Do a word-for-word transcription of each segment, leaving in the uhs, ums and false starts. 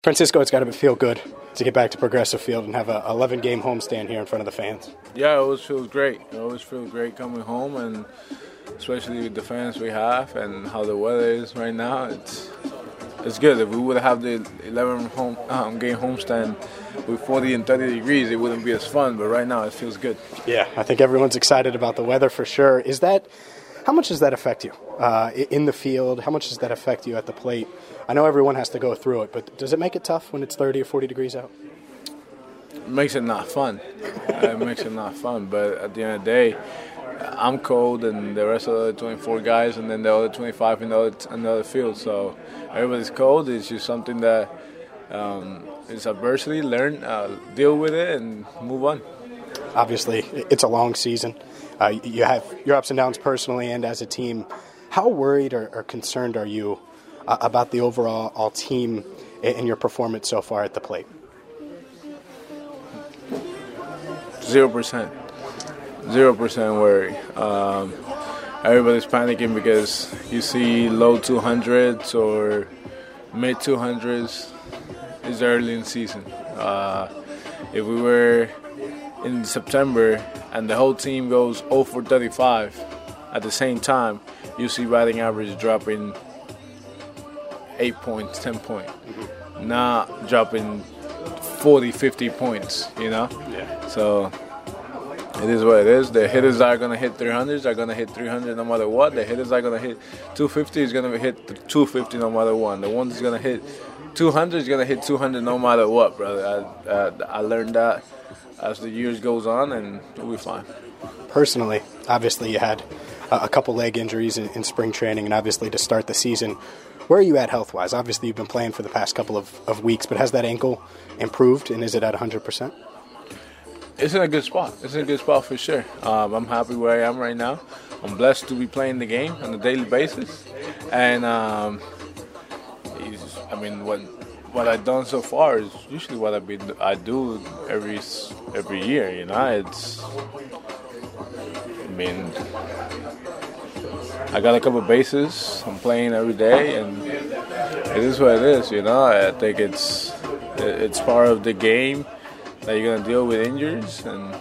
Francisco, it's got to feel good to get back to Progressive Field and have a eleven game homestand here in front of the fans. Yeah, it always feels great. It always feels great coming home, and especially with the fans we have and how the weather is right now. It's it's good. If we would have the eleven home um, game homestand with forty and thirty degrees, it wouldn't be as fun. But right now, it feels good. Yeah, I think everyone's excited about the weather for sure. Is that how much does that affect you uh, in the field? How much does that affect you at the plate? I know everyone has to go through it, but does it make it tough when it's thirty or forty degrees out? It makes it not fun. It makes it not fun. But at the end of the day, I'm cold, and the rest of the twenty-four guys, and then the other twenty-five in the other, in the other field. So everybody's cold. It's just something that um, is adversity. Learn, uh, deal with it, and move on. Obviously, it's a long season. Uh, you have your ups and downs personally and as a team. How worried or, or concerned are you uh, about the overall all team and your performance so far at the plate? Zero percent. Zero percent worry. Um, everybody's panicking because you see low two hundreds or mid two hundreds. It's early in the season. Uh, if we were in September and the whole team goes oh for thirty-five at the same time, you see batting average dropping eight points, ten points. Mm-hmm. Not dropping forty, fifty points, you know? Yeah. So it is what it is. The hitters are going to hit three hundreds, are going to hit three hundred no matter what. The hitters are going to hit two fifty, is going to hit two fifty no matter what. The one that's going to hit two hundred is going to hit two hundred no matter what, brother. I, uh, I learned that as the years goes on, and we'll be fine. Personally, obviously you had a couple leg injuries in, in spring training and obviously to start the season. Where are you at health-wise? Obviously you've been playing for the past couple of, of weeks, but has that ankle improved, and is it at one hundred percent? It's in a good spot. It's in a good spot for sure. Um, I'm happy where I am right now. I'm blessed to be playing the game on a daily basis. And, um, I mean, what what I've done so far is usually what I've been, I do every every year, you know. It's, I mean, I got a couple bases. I'm playing every day, and it is what it is, you know. I think it's it's part of the game that you're gonna deal with injuries, and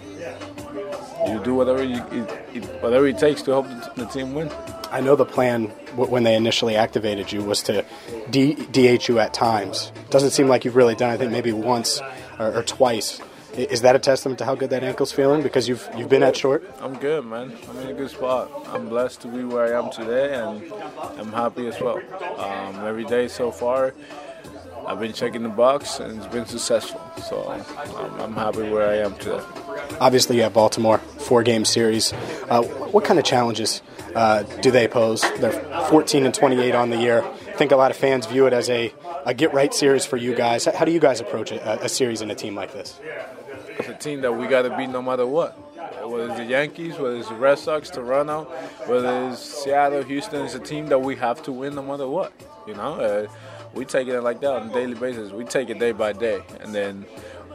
you do whatever you it, it, whatever it takes to help the, the team win. I know the plan when they initially activated you was to D- DH you at times. Doesn't seem like you've really done it. I think maybe once or, or twice. Is that a testament to how good that ankle's feeling? Because you've you've been at short? I'm good, man. I'm in a good spot. I'm blessed to be where I am today, and I'm happy as well. Um, every day so far, I've been checking the box, and it's been successful. So I'm, I'm happy where I am today. Obviously, you have Baltimore, four-game series. Uh, what kind of challenges uh, do they pose? They're fourteen and twenty-eight on the year. I think a lot of fans view it as a, a get-right series for you guys. How do you guys approach a, a series in a team like this? It's a team that we got to beat no matter what. Whether it's the Yankees, whether it's the Red Sox, Toronto, whether it's Seattle, Houston, it's a team that we have to win no matter what. You know, uh, we take it like that on a daily basis. We take it day by day, and then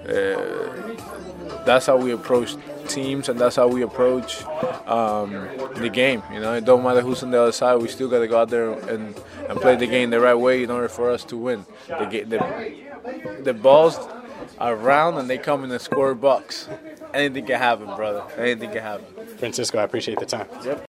uh, that's how we approach teams, and that's how we approach um, the game. You know, it don't matter who's on the other side. We still got to go out there and, and play the game the right way in order for us to win. The the, the balls are round, and they come in the score box. Anything can happen, brother. Anything can happen. Francisco, I appreciate the time. Yep.